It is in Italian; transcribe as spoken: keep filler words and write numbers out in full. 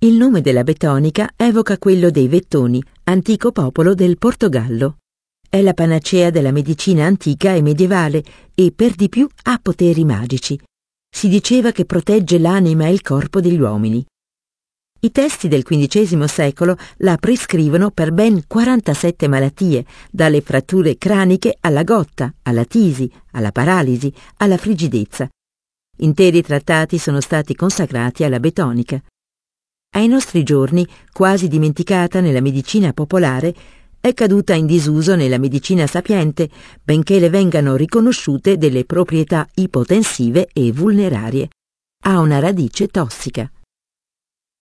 Il nome della betonica evoca quello dei Vettoni, antico popolo del Portogallo. È la panacea della medicina antica e medievale e per di più ha poteri magici. Si diceva che protegge l'anima e il corpo degli uomini. I testi del quindicesimo secolo la prescrivono per ben quarantasette malattie, dalle fratture craniche alla gotta, alla tisi, alla paralisi, alla frigidezza. Interi trattati sono stati consacrati alla betonica. Ai nostri giorni, quasi dimenticata nella medicina popolare, è caduta in disuso nella medicina sapiente, benché le vengano riconosciute delle proprietà ipotensive e vulnerarie. Ha una radice tossica.